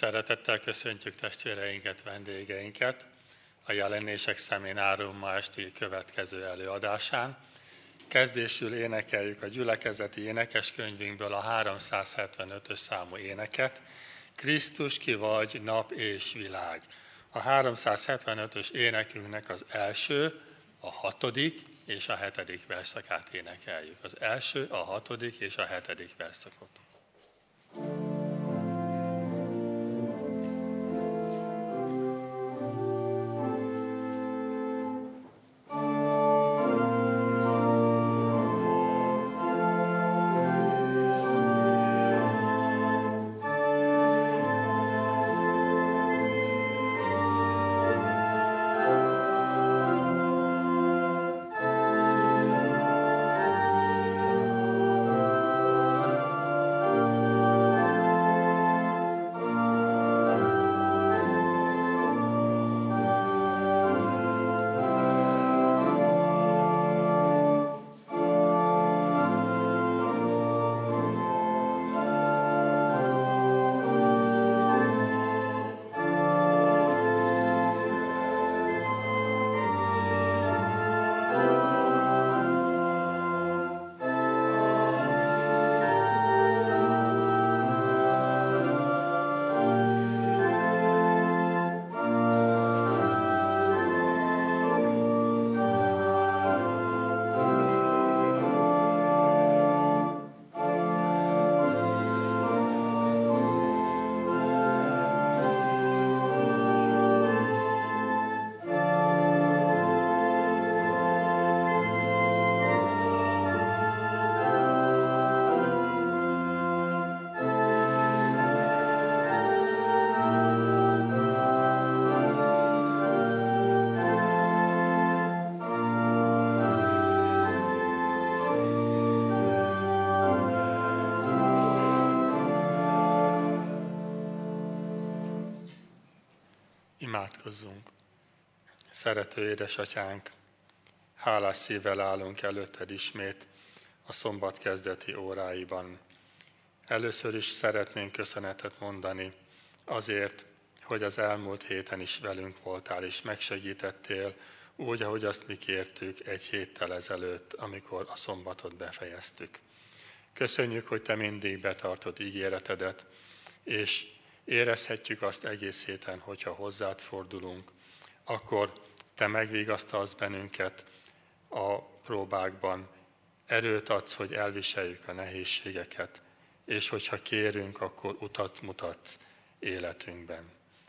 Szeretettel köszöntjük testvéreinket, vendégeinket a Jelenések szeminárium ma esti következő előadásán. Kezdésül énekeljük a gyülekezeti énekeskönyvünkből a 375-ös számú éneket, Krisztus ki vagy, nap és világ. A 375-ös énekünknek az első, a 6. és a 7. verszakát énekeljük. Az első, a 6. és a 7. verszakot. Imádkozzunk. Szerető édesatyánk, hálás szívvel állunk előtted ismét a szombat kezdeti óráiban. Először is szeretnénk köszönetet mondani azért, hogy az elmúlt héten is velünk voltál és megsegítettél, úgy, ahogy azt mi kértük egy héttel ezelőtt, amikor a szombatot befejeztük. Köszönjük, hogy te mindig betartod ígéretedet, és érezhetjük azt egész héten, hogyha hozzád fordulunk, akkor te megvigasztalsz bennünket a próbákban, erőt adsz, hogy elviseljük a nehézségeket, és hogyha kérünk, akkor utat mutatsz életünkben.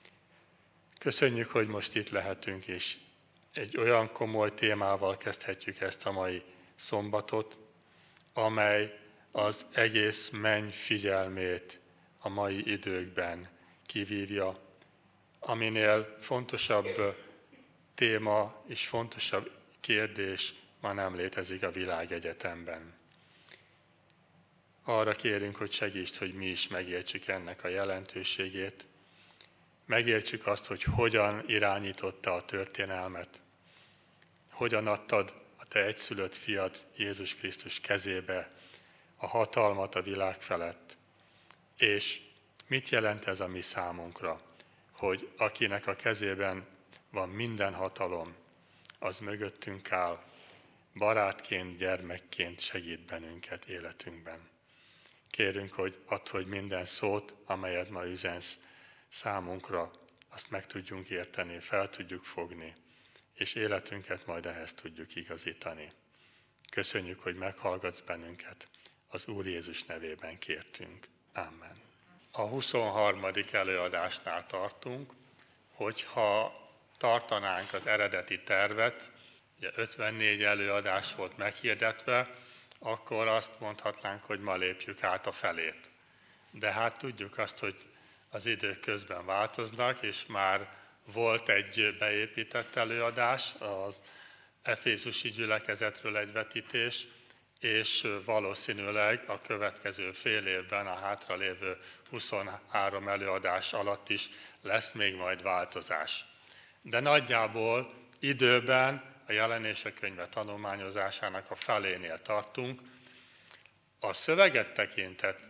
Köszönjük, hogy most itt lehetünk, és egy olyan komoly témával kezdhetjük ezt a mai szombatot, amely az egész menny figyelmét a mai időkben kivívja, aminél fontosabb téma és fontosabb kérdés ma nem létezik a világegyetemben. Arra kérünk, hogy segítsd, hogy mi is megértsük ennek a jelentőségét, megértsük azt, hogy hogyan irányította a történelmet, hogyan adtad a te egyszülött fiad Jézus Krisztus kezébe a hatalmat a világ felett, és mit jelent ez a mi számunkra, hogy akinek a kezében van minden hatalom, az mögöttünk áll, barátként, gyermekként segít bennünket életünkben. Kérünk, hogy add, hogy minden szót, amelyet ma üzensz számunkra, azt meg tudjunk érteni, fel tudjuk fogni, és életünket majd ehhez tudjuk igazítani. Köszönjük, hogy meghallgatsz bennünket, az Úr Jézus nevében kértünk. Amen. A 23. előadásnál tartunk, hogyha tartanánk az eredeti tervet, ugye 54 előadás volt meghirdetve, akkor azt mondhatnánk, hogy ma lépjük át a felét. De hát tudjuk azt, hogy az idők közben változnak, és már volt egy beépített előadás, az efézusi gyülekezetről egy vetítés, és valószínűleg a következő fél évben, a hátralévő 23 előadás alatt is lesz még majd változás. De nagyjából időben a Jelenések könyve tanulmányozásának a felénél tartunk. A szöveget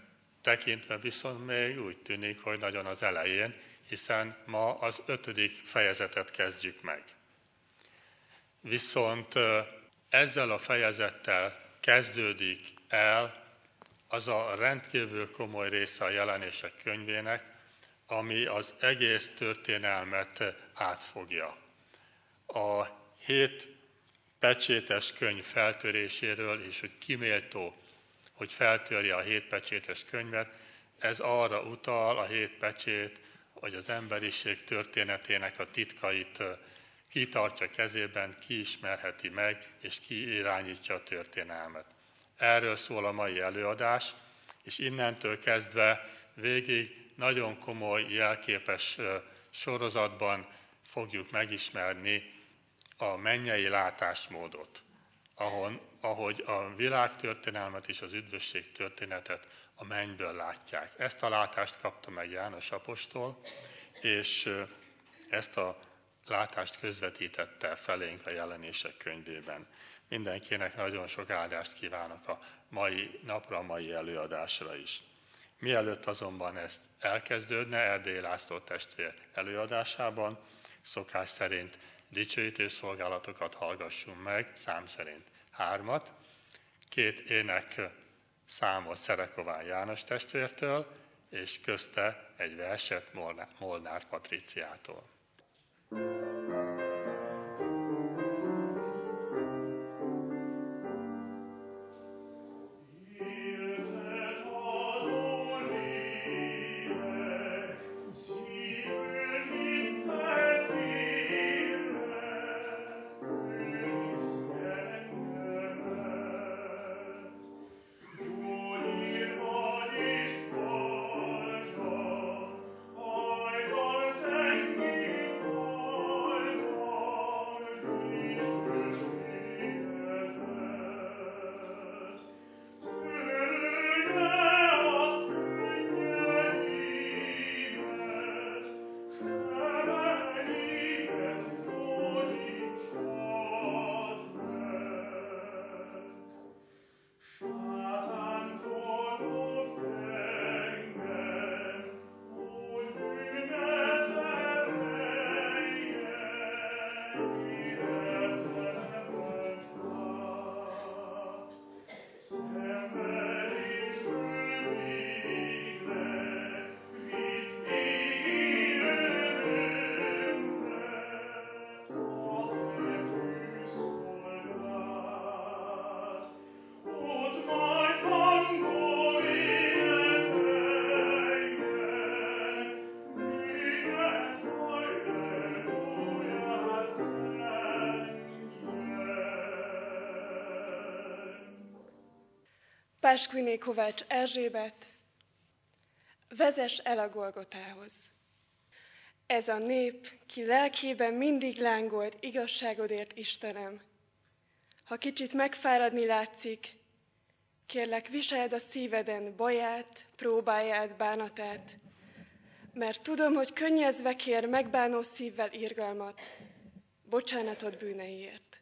tekintve viszont még úgy tűnik, hogy nagyon az elején, hiszen ma az 5. fejezetet kezdjük meg. Viszont ezzel a fejezettel kezdődik el az a rendkívül komoly része a Jelenések könyvének, ami az egész történelmet átfogja. A 7 pecsétes könyv feltöréséről, és hogy ki méltó, hogy feltörje a 7 pecsétes könyvet, ez arra utal, a 7 pecsét, hogy az emberiség történetének a titkait ki tartja kezében, ki ismerheti meg, és ki irányítja a történelmet. Erről szól a mai előadás, és innentől kezdve végig nagyon komoly, jelképes sorozatban fogjuk megismerni a mennyei látásmódot, ahogy a világtörténelmet és az üdvösség történetet a mennyből látják. Ezt a látást kapta meg János apostol, és ezt a látást közvetítette felénk a Jelenések könyvében. Mindenkinek nagyon sok áldást kívánok a mai napra, a mai előadásra is. Mielőtt azonban ezt elkezdődne, Erdélyi László testvér előadásában, szokás szerint dicsőítő szolgálatokat hallgassunk meg, szám szerint 3, 2 ének számot Szerekován János testvértől, és közte egy verset Molnár Patriciától. Páskviné Kovács Erzsébet, vezess el a Golgotához. Ez a nép, ki lelkében mindig lángolt igazságodért, Istenem. Ha kicsit megfáradni látszik, kérlek, viseld a szíveden baját, próbáját, bánatát, mert tudom, hogy könnyezve kér megbánó szívvel irgalmat, bocsánatot bűneiért.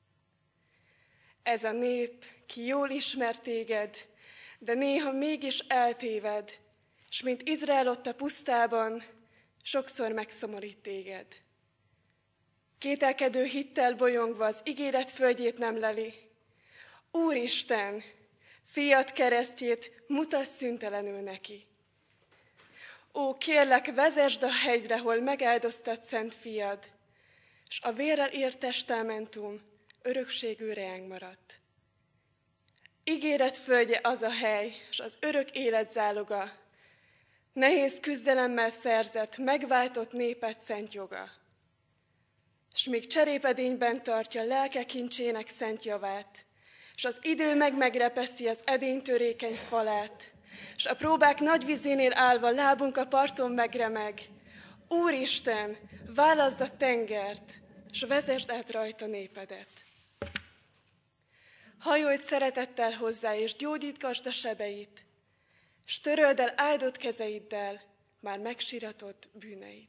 Ez a nép, ki jól ismer téged, de néha mégis eltéved, s mint Izrael ott a pusztában, sokszor megszomorít téged. Kételkedő hittel bolyongva az ígéret földjét nem leli. Úristen, fiad keresztjét mutass szüntelenül neki. Ó, kérlek, vezesd a hegyre, hol megáldoztad szent fiad, s a vérrel írt testamentum örökségű reánk maradt. Ígéret földje az a hely, s az örök élet záloga, nehéz küzdelemmel szerzett, megváltott néped szent joga. S míg cserépedényben tartja lelke kincsének szent javát, s az idő megrepeszi az edény törékeny falát, s a próbák nagy vizénél állva lábunk a parton megremeg. Úristen, válaszd a tengert, s vezesd át rajta népedet. Hajolj szeretettel hozzá, és gyógyítgasd a sebeit, s töröld el áldott kezeiddel már megsiratott bűneit.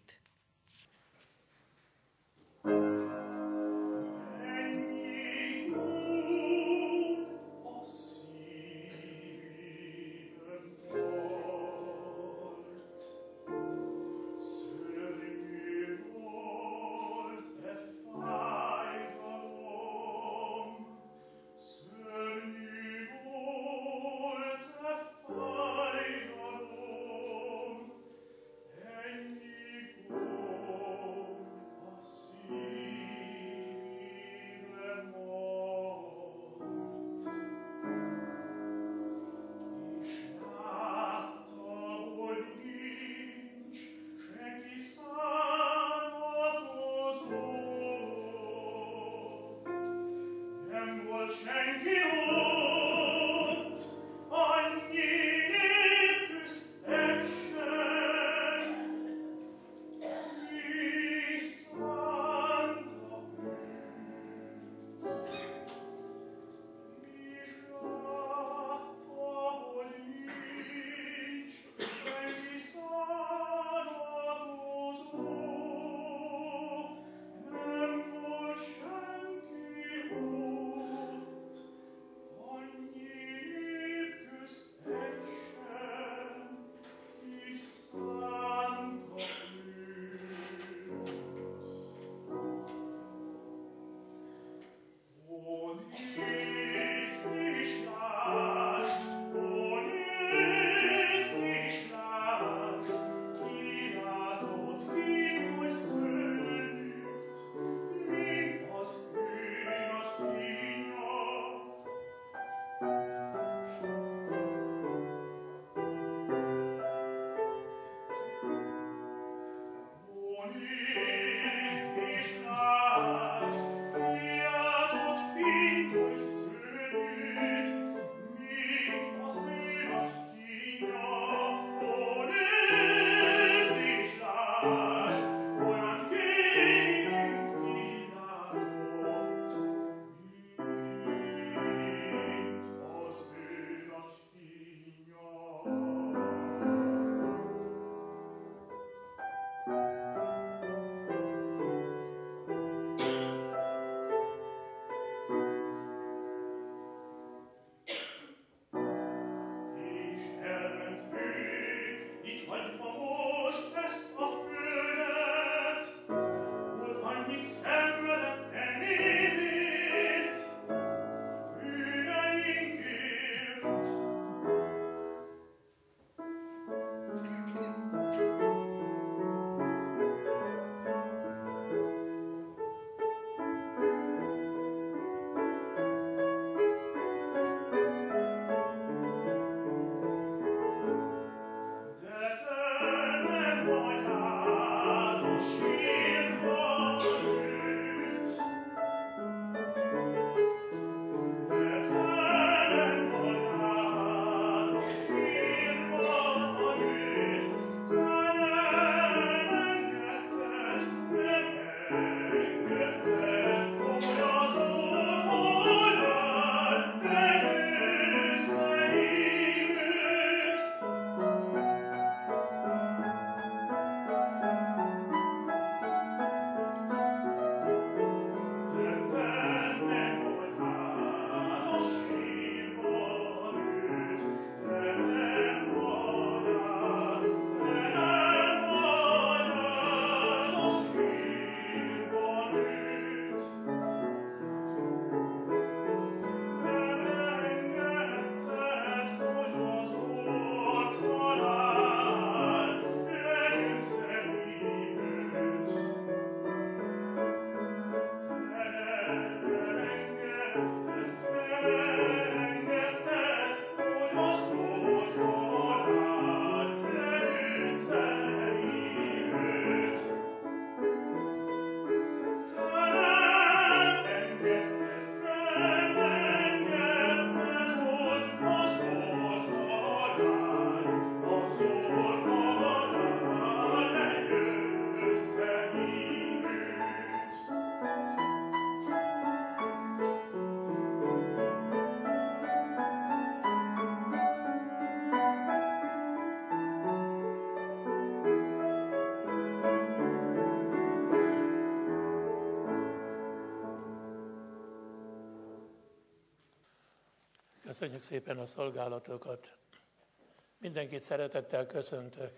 Köszönjük szépen a szolgálatokat. Mindenkit szeretettel köszöntök.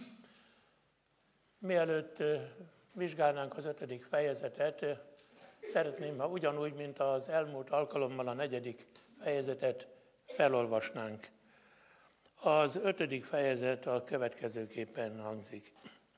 Mielőtt vizsgálnánk az 5. fejezetet, szeretném, ha ugyanúgy, mint az elmúlt alkalommal a 4. fejezetet felolvasnánk. Az 5. fejezet a következőképpen hangzik.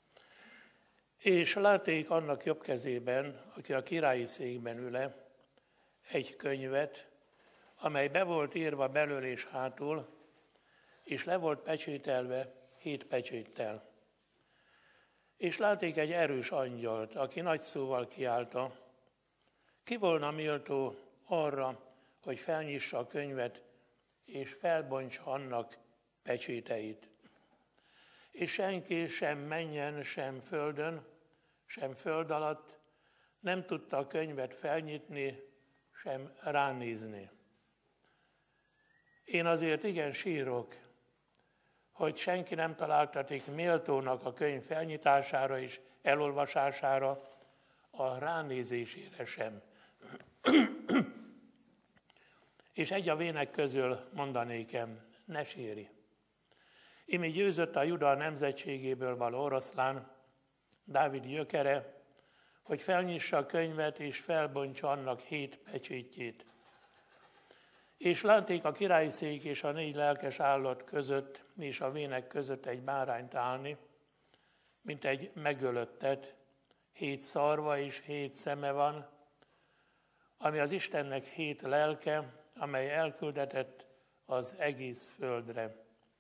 És láték annak jobb kezében, aki a királyi székben üle, egy könyvet, amely be volt írva belől és hátul, és le volt pecsételve 7 pecséttel. És láték egy erős angyalt, aki nagy szóval kiáltta, ki volna méltó arra, hogy felnyissa a könyvet, és felbontsa annak pecséteit. És senki sem mennyen, sem földön, sem föld alatt nem tudta a könyvet felnyitni, sem ránézni. Én azért igen sírok, hogy senki nem találtatik méltónak a könyv felnyitására és elolvasására, a ránézésére sem. És egy a vének közül mondanékem, ne sírj. Imi győzött a Juda nemzetségéből való oroszlán, Dávid gyökere, hogy felnyissa a könyvet és felbontsa annak 7 pecsétjét. És látték a királyszék és a 4 lelkes állat között és a vének között egy bárányt állni, mint egy megölöttet, 7 szarva és 7 szeme van, ami az Istennek 7 lelke, amely elküldetett az egész földre.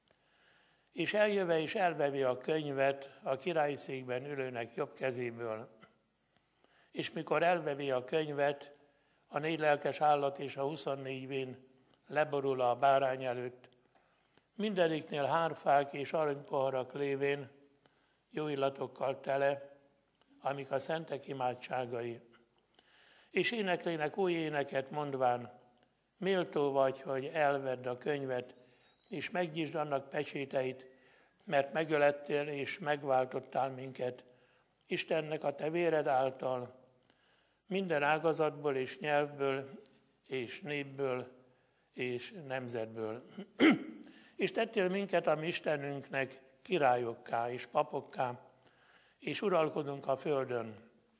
És eljöve és elvevi a könyvet a királyszékben ülőnek jobb kezéből. És mikor elvevi a könyvet, a 4 lelkes állat és a 24 vén leborul a bárány előtt, mindeniknél hárfák és aranypoharak lévén, jó illatokkal tele, amik a szentek imádságai. És éneklének új éneket mondván, méltó vagy, hogy elvedd a könyvet, és megnyisd annak pecséteit, mert megölettél és megváltottál minket, Istennek a te véred által, minden ágazatból és nyelvből és népből és nemzetből. És tettél minket a mi Istenünknek királyokká és papokká, és uralkodunk a földön.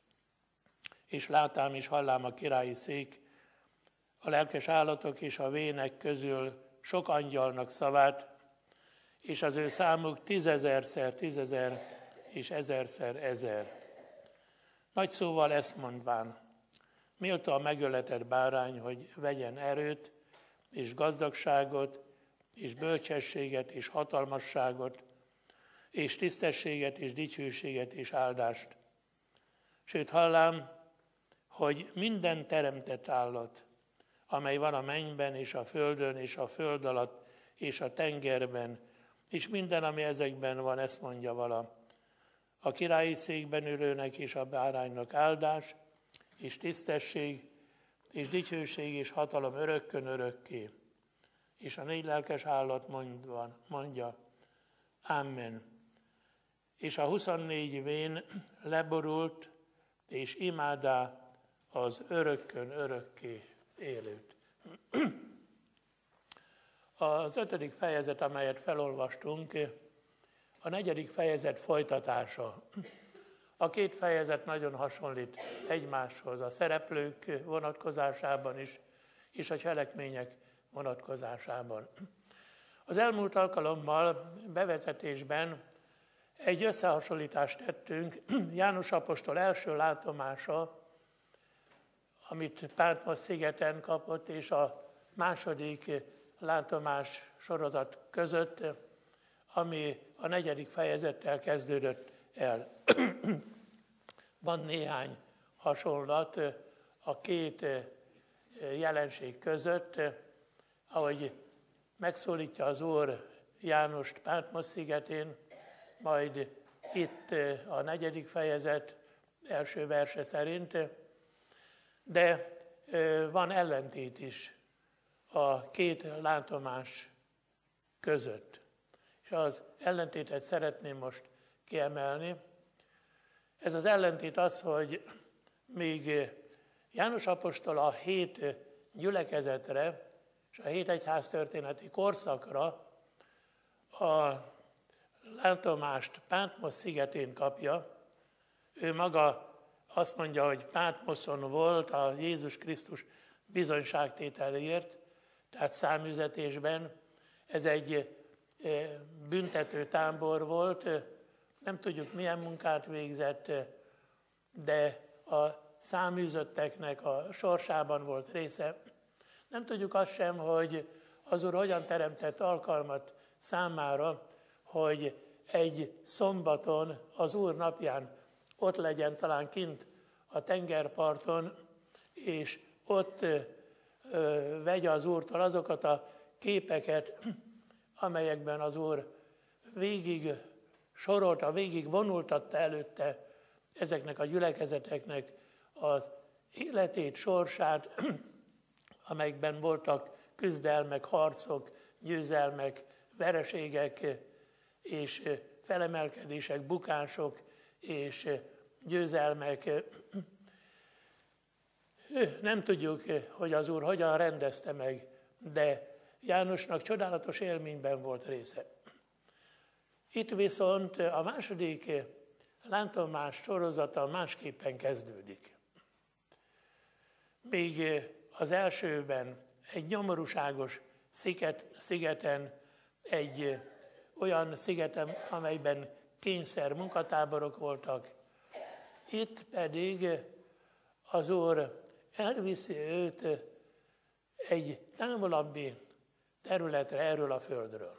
És látám és hallám a királyi szék, a lelkes állatok és a vének közül sok angyalnak szavát, és az ő számuk 10 000-szer 10 000 és 1000-szer 1000. Nagy szóval ezt mondván, méltó a megöletett bárány, hogy vegyen erőt, és gazdagságot, és bölcsességet, és hatalmasságot, és tisztességet, és dicsőséget, és áldást. Sőt, hallám, hogy minden teremtett állat, amely van a mennyben, és a földön, és a föld alatt, és a tengerben, és minden, ami ezekben van, ezt mondja vala. A királyi székben ülőnek és a báránynak áldás, és tisztesség, és dicsőség, és hatalom örökkön örökké. És a 4 lelkes állat mondja, Amen. És a 24 vén leborult, és imádá az örökkön örökké élőt. Az 5. fejezet, amelyet felolvastunk, a 4. fejezet folytatása. A 2 fejezet nagyon hasonlít egymáshoz, a szereplők vonatkozásában is, és a cselekmények vonatkozásában. Az elmúlt alkalommal bevezetésben egy összehasonlítást tettünk János apostol első látomása, amit Patmos szigeten kapott, és a második látomás sorozat között, ami a 4. fejezettel kezdődött el. Van néhány hasonlat a 2 jelenség között, ahogy megszólítja az Úr Jánost Patmos szigetén, majd itt a 4. fejezet első verse szerint, de van ellentét is a 2 látomás között. És az ellentétet szeretném most kiemelni. Ez az ellentét az, hogy még János apostol a 7 gyülekezetre és a hétegyház történeti korszakra a látomást Pátmos szigetén kapja. Ő maga azt mondja, hogy Pátmoszon volt a Jézus Krisztus bizonyságtételért, tehát számüzetésben. Ez egy büntető tábor volt, nem tudjuk milyen munkát végzett, de a száműzötteknek a sorsában volt része. Nem tudjuk azt sem, hogy az Úr hogyan teremtett alkalmat számára, hogy egy szombaton, az Úr napján ott legyen talán kint a tengerparton, és ott vegye az Úrtól azokat a képeket, amelyekben az Úr végig sorolta, végig vonultatta előtte ezeknek a gyülekezeteknek az életét, sorsát, amelyekben voltak küzdelmek, harcok, győzelmek, vereségek és felemelkedések, bukások és győzelmek. Nem tudjuk, hogy az Úr hogyan rendezte meg, de Jánosnak csodálatos élményben volt része. Itt viszont a második látomás sorozata másképpen kezdődik. Még az elsőben egy nyomorúságos szigeten, egy olyan szigeten, amelyben kényszer munkatáborok voltak. Itt pedig az Úr elviszi őt egy távolabbi területre erről a földről.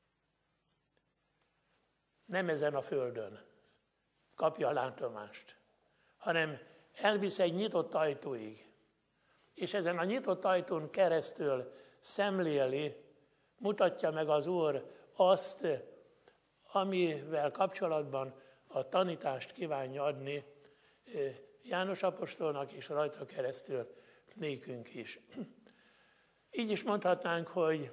Nem ezen a földön kapja a látomást, hanem elvisz egy nyitott ajtóig. És ezen a nyitott ajtón keresztül szemléli, mutatja meg az Úr azt, amivel kapcsolatban a tanítást kívánja adni János apostolnak és rajta keresztül nékünk is. Így is mondhatnánk, hogy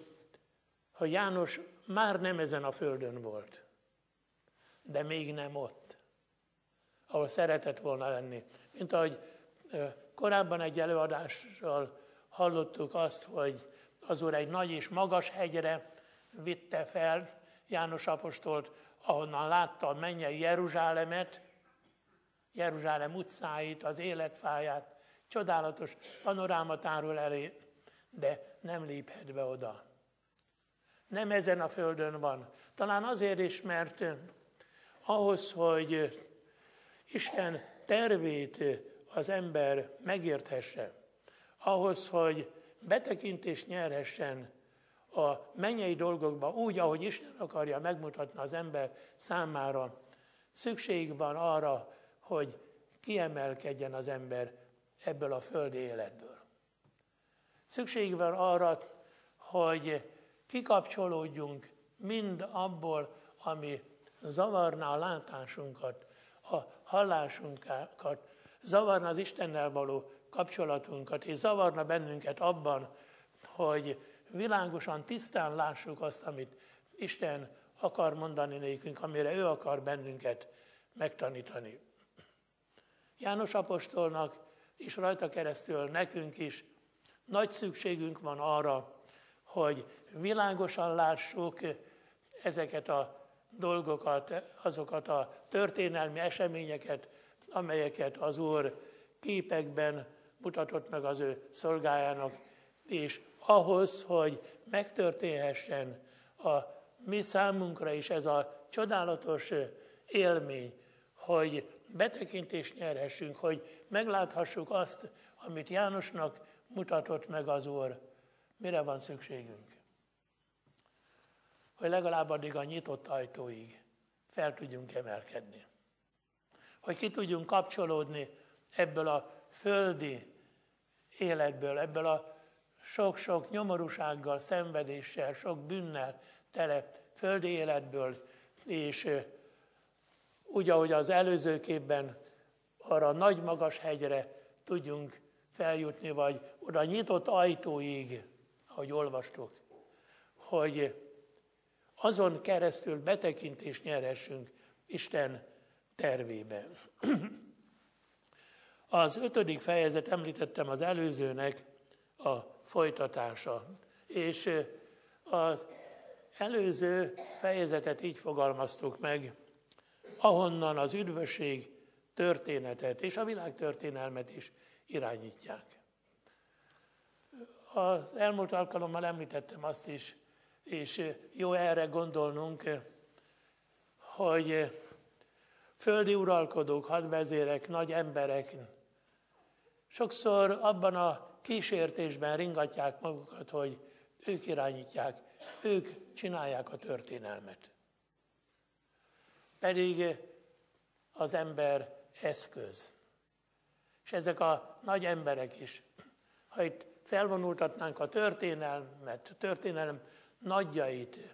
János már nem ezen a földön volt, de még nem ott, ahol szeretett volna lenni. Mint ahogy korábban egy előadással hallottuk azt, hogy az Úr egy nagy és magas hegyre vitte fel János apostolt, ahonnan látta a mennyei Jeruzsálemet, Jeruzsálem utcáit, az életfáját, csodálatos panoráma tárul elé, de nem léphet be oda. Nem ezen a földön van. Talán azért is, mert ahhoz, hogy Isten tervét az ember megérthesse, ahhoz, hogy betekintést nyerhessen a mennyei dolgokba úgy, ahogy Isten akarja megmutatni az ember számára, szükség van arra, hogy kiemelkedjen az ember ebből a földi életből. Szükség van arra, hogy kikapcsolódjunk mind abból, ami zavarná a látásunkat, a hallásunkat, zavarna az Istennel való kapcsolatunkat, és zavarna bennünket abban, hogy világosan, tisztán lássuk azt, amit Isten akar mondani nékünk, amire ő akar bennünket megtanítani. János apostolnak és rajta keresztül nekünk is nagy szükségünk van arra, hogy világosan lássuk ezeket a dolgokat, azokat a történelmi eseményeket, amelyeket az Úr képekben mutatott meg az ő szolgájának, és ahhoz, hogy megtörténhessen a mi számunkra is ez a csodálatos élmény, hogy betekintést nyerhessünk, hogy megláthassuk azt, amit Jánosnak mutatott meg az Úr, mire van szükségünk. Hogy legalább addig a nyitott ajtóig fel tudjunk emelkedni. Hogy ki tudjunk kapcsolódni ebből a földi életből, ebből a sok-sok nyomorúsággal, szenvedéssel, sok bűnnel tele földi életből, és úgy, ahogy az előző képben arra a nagy magas hegyre tudjunk feljutni, vagy oda nyitott ajtóig, ahogy olvastuk, hogy azon keresztül betekintést nyerhessünk Isten tervében. Az 5. fejezet, említettem az előzőnek a folytatása. És az előző fejezetet így fogalmaztuk meg, ahonnan az üdvösség történetet és a világtörténelmet is irányítják. Az elmúlt alkalommal említettem azt is, és jó erre gondolnunk, hogy földi uralkodók, hadvezérek, nagy emberek sokszor abban a kísértésben ringatják magukat, hogy ők irányítják, ők csinálják a történelmet. Pedig az ember eszköz. És ezek a nagy emberek is, ha itt felvonultatnánk a történelmet, a történelem nagyjait,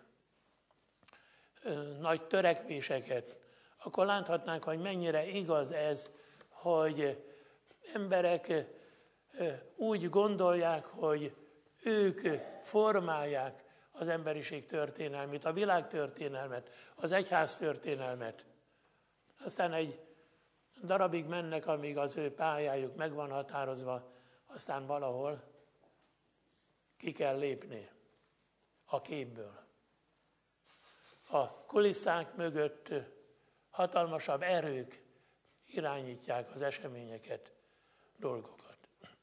nagy törekvéseket, akkor láthatnánk, hogy mennyire igaz ez, hogy emberek úgy gondolják, hogy ők formálják az emberiség történelmét, a világ történelmet, az egyház történelmet. Aztán egy darabig mennek, amíg az ő pályájuk meg van határozva, aztán valahol ki kell lépni a képből. A kulisszák mögött hatalmasabb erők irányítják az eseményeket, dolgokat.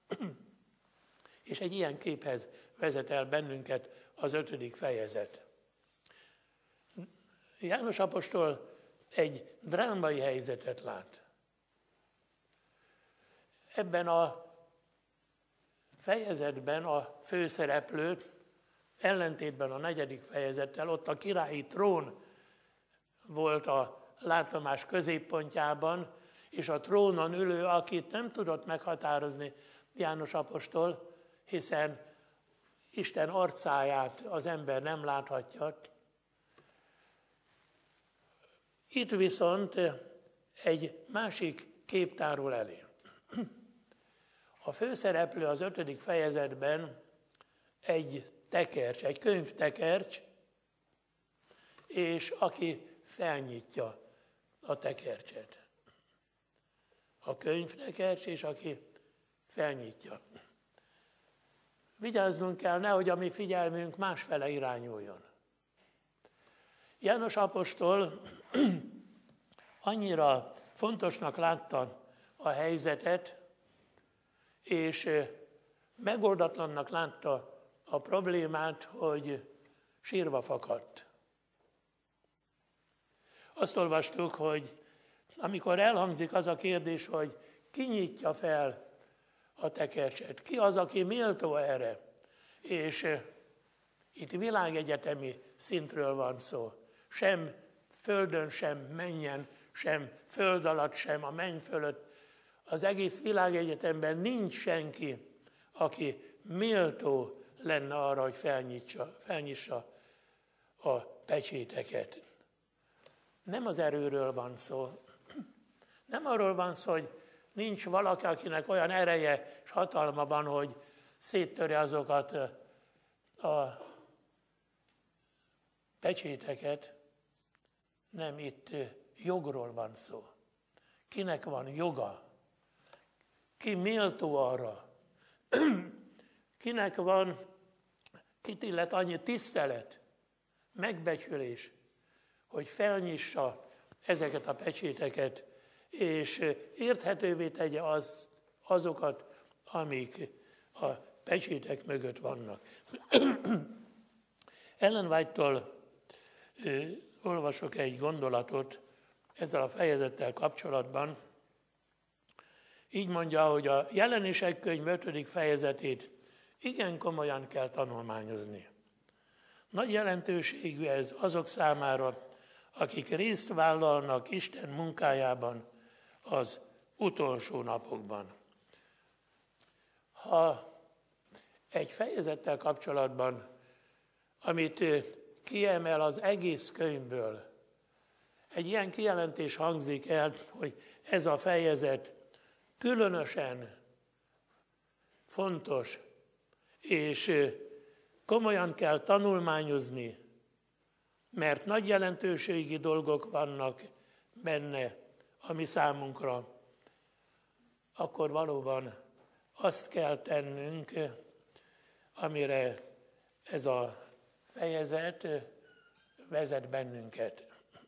És egy ilyen képhez vezet el bennünket az 5. fejezet. János apostol egy drámai helyzetet lát. Ebben a fejezetben a főszereplő, ellentétben a 4. fejezettel, ott a királyi trón volt a látomás középpontjában, és a trónon ülő, akit nem tudott meghatározni János apostol, hiszen Isten arcáját az ember nem láthatja. Itt viszont egy másik kép tárul elé. A főszereplő az 5. fejezetben egy tekercs, egy könyvtekercs, és aki felnyitja a tekercset. A könyvtekercs, és aki felnyitja. Vigyáznunk kell, nehogy a mi figyelmünk másfele irányuljon. János apostol annyira fontosnak látta a helyzetet, és megoldatlannak látta a problémát, hogy sírva fakadt. Azt olvastuk, hogy amikor elhangzik az a kérdés, hogy ki nyitja fel a tekercset, ki az, aki méltó erre, és itt világegyetemi szintről van szó. Sem földön, sem mennyen, sem föld alatt, sem a menny fölött. Az egész világegyetemben nincs senki, aki méltó lenne arra, hogy felnyissa a pecséteket. Nem az erőről van szó. Nem arról van szó, hogy nincs valaki, akinek olyan ereje és hatalma van, hogy széttörje azokat a pecséteket. Nem, itt jogról van szó. Kinek van joga? Ki méltó arra? Kinek van, kit illet annyi tisztelet, megbecsülés, hogy felnyissa ezeket a pecséteket, és érthetővé tegye azokat, amik a pecsétek mögött vannak. Ellen White-tól olvasok egy gondolatot ezzel a fejezettel kapcsolatban. Így mondja, hogy a Jelenések könyv 5. fejezetét igen komolyan kell tanulmányozni. Nagy jelentőségű ez azok számára, akik részt vállalnak Isten munkájában az utolsó napokban. Ha egy fejezettel kapcsolatban, amit kiemel az egész könyvből, egy ilyen kijelentés hangzik el, hogy ez a fejezet különösen fontos, és komolyan kell tanulmányozni, mert nagy jelentőségi dolgok vannak benne a mi számunkra, akkor valóban azt kell tennünk, amire ez a fejezet vezet bennünket.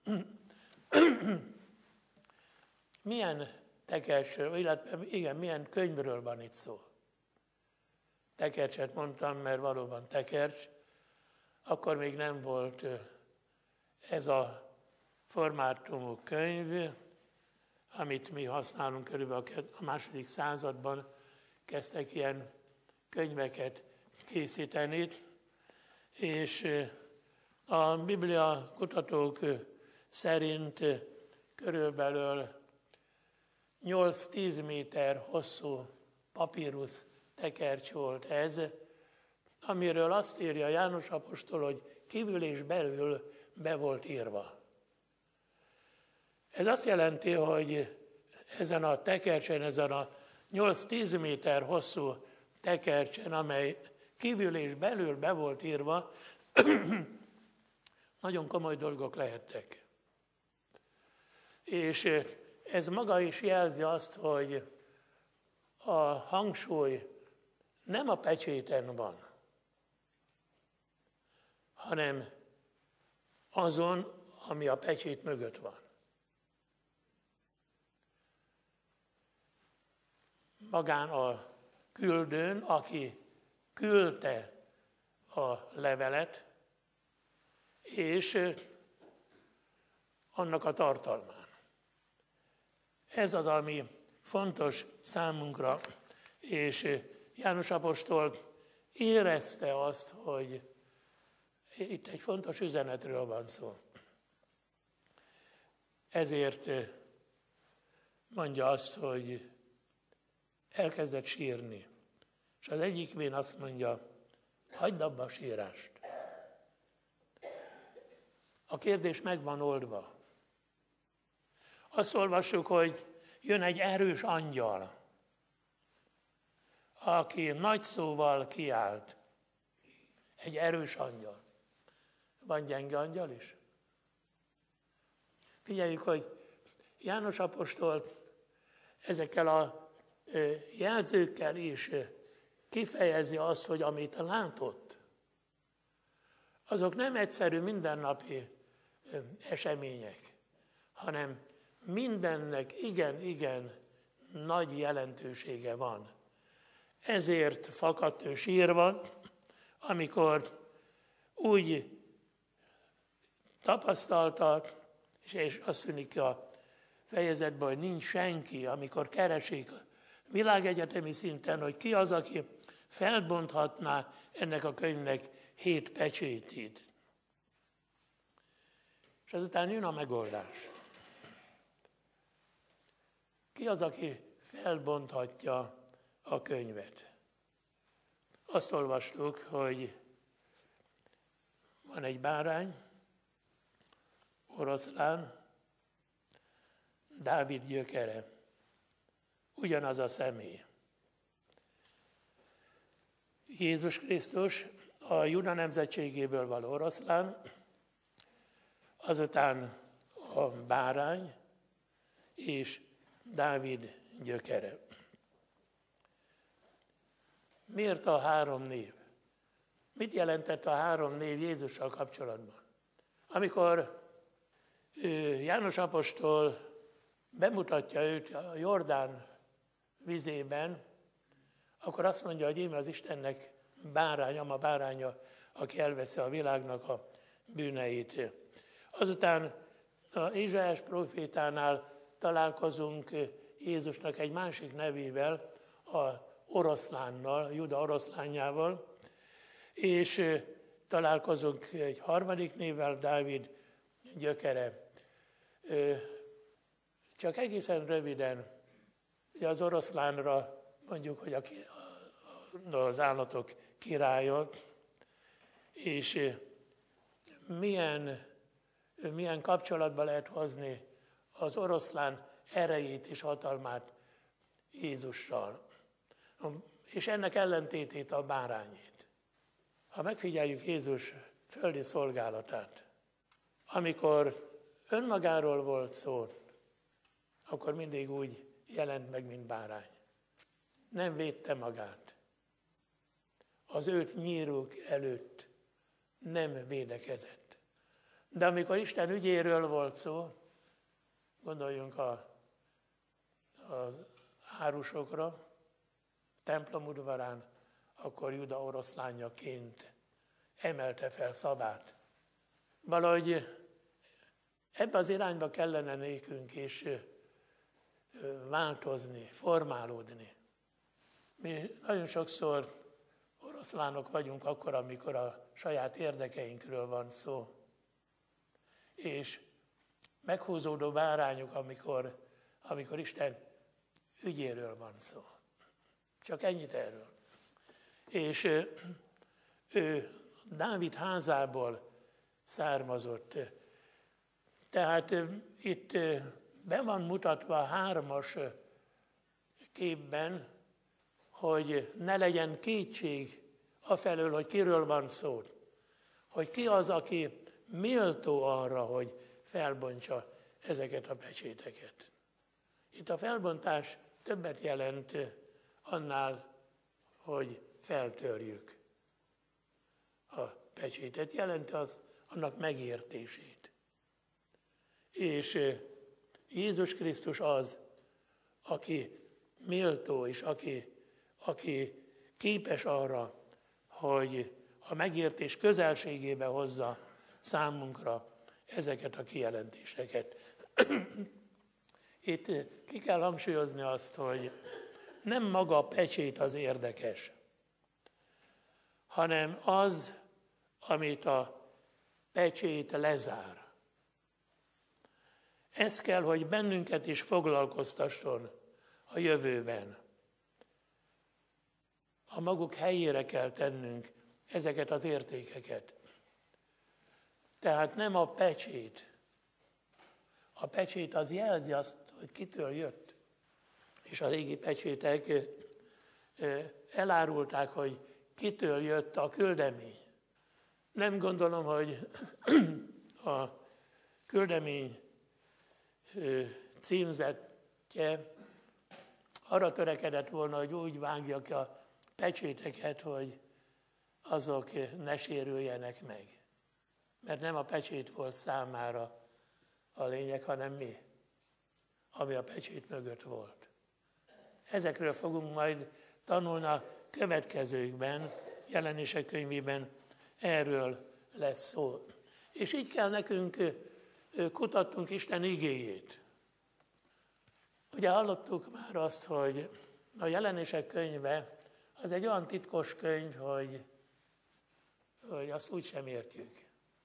Milyen tekercsről, illetve igen, milyen könyvről van itt szó? Tekercset mondtam, mert valóban tekercs. Akkor még nem volt ez a formátumú könyv, amit mi használunk körülbelül a II. Században kezdtek ilyen könyveket készíteni, és a Biblia kutatók szerint körülbelül 8-10 méter hosszú papírusz tekercs volt ez, amiről azt írja János apostol, hogy kívül és belül be volt írva. Ez azt jelenti, hogy ezen a tekercsen, ezen a 8-10 méter hosszú tekercsen, amely kívül és belül be volt írva, nagyon komoly dolgok lehettek. És ez maga is jelzi azt, hogy a hangsúly nem a pecséten van, hanem azon, ami a pecsét mögött van. Magán a küldőn, aki küldte a levelet, és annak a tartalmán. Ez az, ami fontos számunkra, és János apostol érezte azt, hogy itt egy fontos üzenetről van szó. Ezért mondja azt, hogy elkezdett sírni. És az egyik vén azt mondja, hagyd abba a sírást. A kérdés meg van oldva. Azt olvassuk, hogy jön egy erős angyal, aki nagy szóval kiált. Egy erős angyal. Van gyenge angyal is? Figyeljük, hogy János apostol ezekkel a jelzőkkel is kifejezi azt, hogy amit látott, azok nem egyszerű mindennapi események, hanem mindennek igen nagy jelentősége van. Ezért fakadt ő sírva, amikor úgy tapasztalta, és azt tűnik ki a fejezetben, hogy nincs senki, amikor keresik világegyetemi szinten, hogy ki az, aki felbonthatná ennek a könyvnek 7 pecsétét. És azután jön a megoldás. Ki az, aki felbonthatja a könyvet? Azt olvastuk, hogy van egy bárány, oroszlán, Dávid gyökere. Ugyanaz a személy. Jézus Krisztus a Júda nemzetségéből való oroszlán, azután a bárány és Dávid gyökere. Miért a 3 név? Mit jelentett a 3 név Jézussal kapcsolatban? Amikor János apostol bemutatja őt a Jordán vizében, akkor azt mondja, hogy íme az Istennek báránya, a báránya, aki elveszi a világnak a bűneit. Azután az Ézsaiás prófétánál találkozunk Jézusnak egy másik nevével, a oroszlánnal, Juda oroszlánjával, és találkozunk egy harmadik névvel, Dávid gyökere. Csak egészen röviden, ugye az oroszlánra mondjuk, hogy az állatok királya, és milyen kapcsolatba lehet hozni az oroszlán erejét és hatalmát Jézussal. És ennek ellentétét a bárányét. Ha megfigyeljük Jézus földi szolgálatát, amikor önmagáról volt szó, akkor mindig úgy jelent meg, mint bárány. Nem védte magát. az őt nyírók előtt nem védekezett. De amikor Isten ügyéről volt szó, gondoljunk az árusokra, templom udvarán, akkor Juda oroszlánjaként emelte fel szavát. Valahogy ebbe az irányba kellene nékünk is változni, formálódni. Mi nagyon sokszor oroszlánok vagyunk akkor, amikor a saját érdekeinkről van szó. És meghúzódó bárányok, amikor Isten ügyéről van szó. Csak ennyit erről. És ő Dávid házából származott. Tehát itt be van mutatva a 3-as képben, hogy ne legyen kétség afelől, hogy kiről van szó. Hogy ki az, aki méltó arra, hogy felbontsa ezeket a pecséteket. Itt a felbontás többet jelent annál, hogy feltörjük a pecsétet. Jelent annak megértését. És Jézus Krisztus az, aki méltó, és aki képes arra, hogy a megértés közelségébe hozza számunkra ezeket a kijelentéseket. Itt ki kell hangsúlyozni azt, hogy nem maga a pecsét az érdekes, hanem az, amit a pecsét lezár. Ez kell, hogy bennünket is foglalkoztasson a jövőben. A maguk helyére kell tennünk ezeket az értékeket. Tehát nem a pecsét. A pecsét az jelzi azt, hogy kitől jött. És a régi pecsétek elárulták, hogy kitől jött a küldemény. Nem gondolom, hogy a küldemény címzetje arra törekedett volna, hogy úgy vágja ki a pecséteket, hogy azok ne sérüljenek meg. Mert nem a pecsét volt számára a lényeg, hanem mi, ami a pecsét mögött volt. Ezekről fogunk majd tanulni a következőkben, Jelenések könyvében erről lesz szó. És így kell nekünk kutatnunk Isten igéjét. Ugye hallottuk már azt, hogy a Jelenések könyve az egy olyan titkos könyv, hogy azt úgy sem értjük.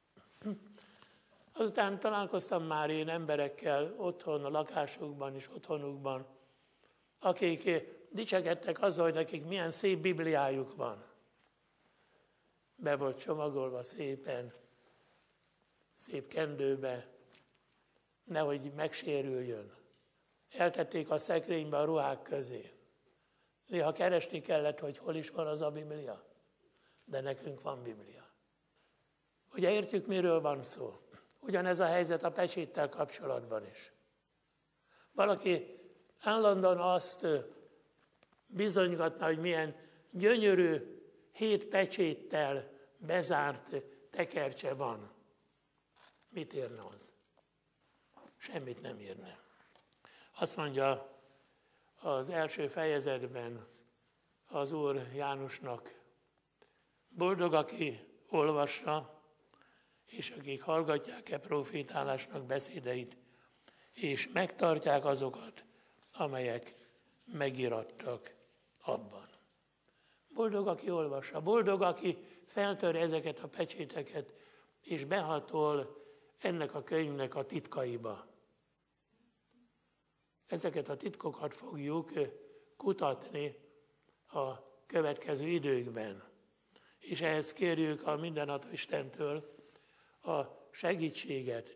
Azután találkoztam már én emberekkel otthon, a lakásukban és otthonukban, akik dicsekedtek azzal, hogy nekik milyen szép Bibliájuk van. Be volt csomagolva szépen, szép kendőbe, nehogy megsérüljön. Eltették a szekrénybe a ruhák közé. Néha keresni kellett, hogy hol is van az a Biblia. De nekünk van Biblia. Ugye értjük, miről van szó? Ugyanez a helyzet a pecséttel kapcsolatban is. Valaki állandóan azt bizonygatna, hogy milyen gyönyörű 7 pecséttel bezárt tekercse van. Mit érne az? Semmit nem érne. Azt mondja az első fejezetben az Úr Jánosnak, boldog, aki olvassa, és akik hallgatják profétálásnak beszédeit, és megtartják azokat, amelyek megirattak abban. Boldog, aki olvassa, boldog, aki feltör ezeket a pecséteket, és behatol ennek a könyvnek a titkaiba. Ezeket a titkokat fogjuk kutatni a következő időkben. És ehhez kérjük a mindenható Istentől a segítséget.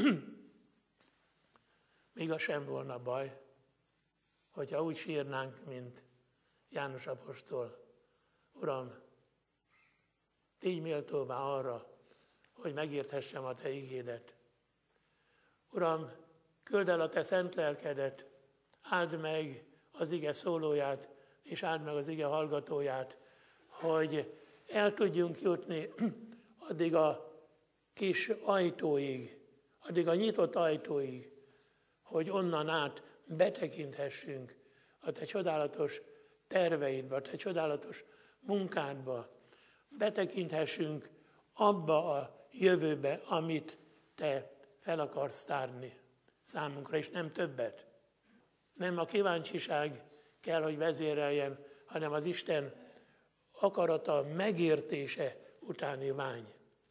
Még az sem volna baj, hogyha úgy sírnánk, mint János apostol. Uram, tégy méltóvá arra, hogy megérthessem a Te igédet. Uram, küld el a Te szent lelkedet, áld meg az ige szólóját, és áld meg az ige hallgatóját, hogy el tudjunk jutni addig a kis ajtóig, addig a nyitott ajtóig, hogy onnan át betekinthessünk a te csodálatos terveidbe, a te csodálatos munkádba, betekinthessünk abba a jövőbe, amit te fel akarsz tárni számunkra, és nem többet. Nem a kíváncsiság kell, hogy vezéreljen, hanem az Isten akarata megértése utáni vágy.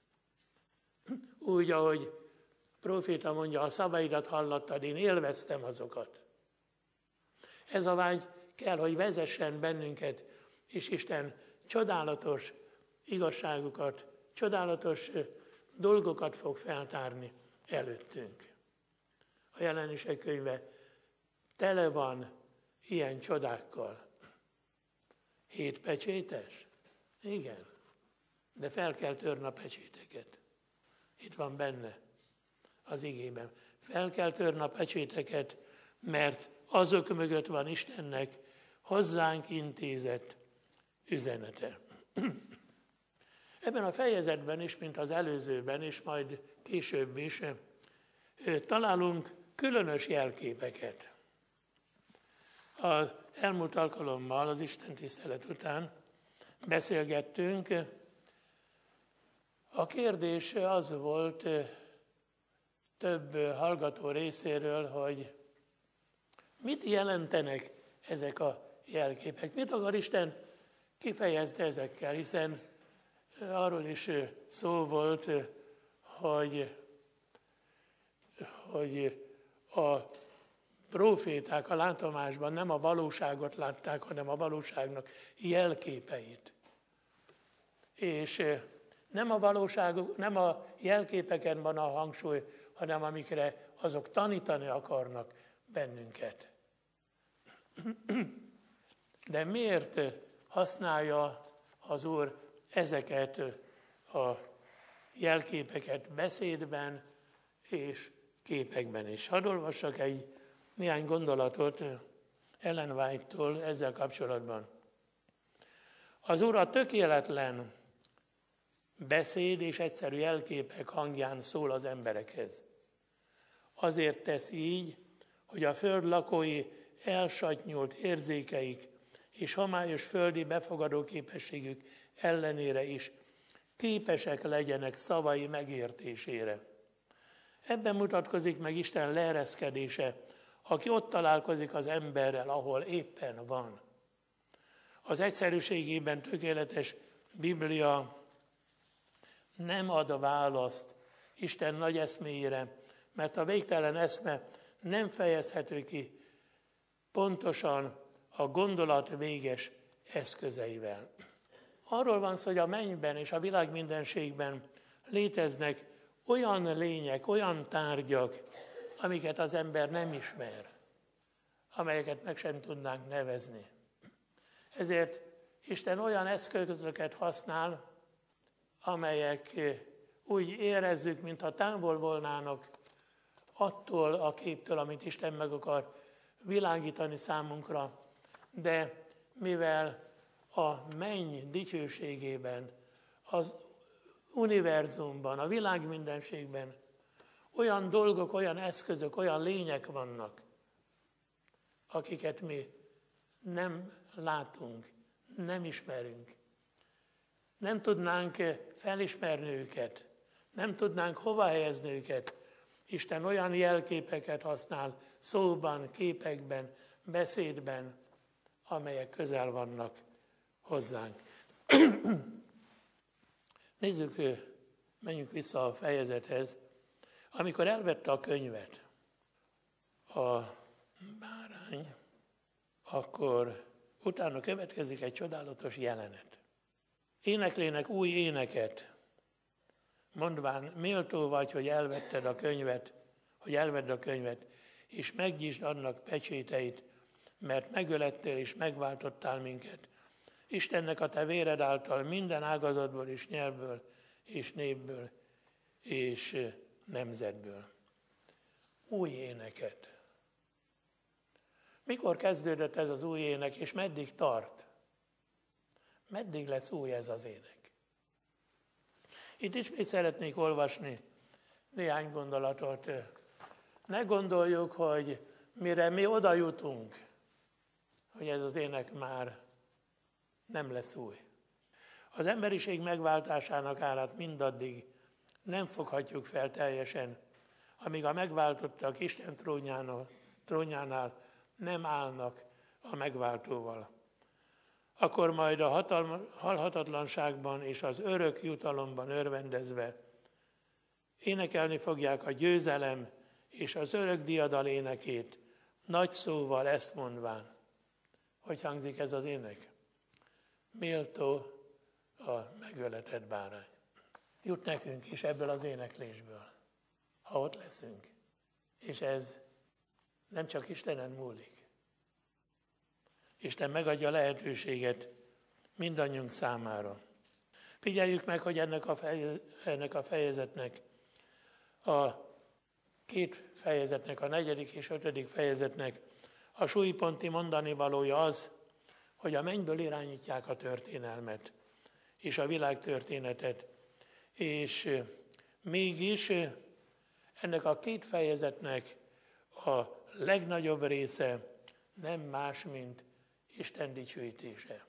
Úgy, ahogy próféta mondja, a szavaidat hallottad, én élveztem azokat. Ez a vágy kell, hogy vezessen bennünket, és Isten csodálatos igazságokat, csodálatos dolgokat fog feltárni előttünk. A Jelenések könyve tele van ilyen csodákkal. 7 pecsétes? Igen. De fel kell törni a pecséteket. Itt van benne az igében. Fel kell törni a pecséteket, mert azok mögött van Istennek hozzánk intézett üzenete. Ebben a fejezetben is, mint az előzőben, és majd később is, találunk különös jelképeket. Az elmúlt alkalommal, az Isten tisztelet után beszélgettünk. A kérdés az volt több hallgató részéről, hogy mit jelentenek ezek a jelképek? Mit akar Isten kifejezni ezekkel? Hiszen arról is szó volt, hogy a próféták a látomásban nem a valóságot látták, hanem a valóságnak jelképeit. És nem a jelképeken van a hangsúly, hanem amikre azok tanítani akarnak bennünket. De miért használja az Úr ezeket a jelképeket beszédben és képekben is? Hadd olvassak néhány gondolatot Ellen White-tól ezzel kapcsolatban. Az Úr a tökéletlen beszéd és egyszerű jelképek hangján szól az emberekhez. Azért tesz így, hogy a föld lakói elsatnyult érzékeik és homályos földi befogadó képességük ellenére is képesek legyenek szavai megértésére. Ebben mutatkozik meg Isten leereszkedése, aki ott találkozik az emberrel, ahol éppen van. Az egyszerűségében tökéletes Biblia nem ad választ Isten nagy eszméjére, mert a végtelen eszme nem fejezhető ki pontosan a gondolat véges eszközeivel. Arról van szó, hogy a mennyben és a világ mindenségben léteznek olyan lények, olyan tárgyak, amiket az ember nem ismer, amelyeket meg sem tudnánk nevezni. Ezért Isten olyan eszközöket használ, amelyek úgy érezzük, mintha távol volnának attól a képtől, amit Isten meg akar világítani számunkra, de mivel a menny dicsőségében, az univerzumban, a világ mindenségben olyan dolgok, olyan eszközök, olyan lények vannak, akiket mi nem látunk, nem ismerünk. Nem tudnánk felismerni őket, nem tudnánk hova helyezni őket. Isten olyan jelképeket használ szóban, képekben, beszédben, amelyek közel vannak hozzánk. Nézzük, menjünk vissza a fejezethez. Amikor elvette a könyvet a bárány, akkor utána következik egy csodálatos jelenet. Éneklének új éneket, mondván, méltó vagy, hogy elvedd a könyvet, és megnyisd annak pecséteit, mert megölettél és megváltottál minket. Istennek a te véred által minden ágazatból és nyelvből és népből és nemzetből. Új éneket. Mikor kezdődött ez az új ének, és meddig tart? Meddig lesz új ez az ének? Itt ismét szeretnék olvasni néhány gondolatot. Ne gondoljuk, hogy mire mi oda jutunk, hogy ez az ének már nem lesz új. Az emberiség megváltásának árát mindaddig nem foghatjuk fel teljesen, amíg a megváltottak Isten trónjánál nem állnak a megváltóval. Akkor majd a halhatatlanságban és az örök jutalomban örvendezve énekelni fogják a győzelem és az örök diadal énekét, nagy szóval ezt mondván. Hogy hangzik ez az ének? Méltó a megöletett bárány. Jut nekünk is ebből az éneklésből, ha ott leszünk. És ez nem csak Istenen múlik. Isten megadja lehetőséget mindannyiunk számára. Figyeljük meg, hogy ennek a fejezetnek, a két fejezetnek, a 4. és 5. fejezetnek a súlyponti mondani valója az, hogy a mennyből irányítják a történelmet és a világtörténetet. És mégis ennek a két fejezetnek a legnagyobb része nem más, mint Isten dicsőítése.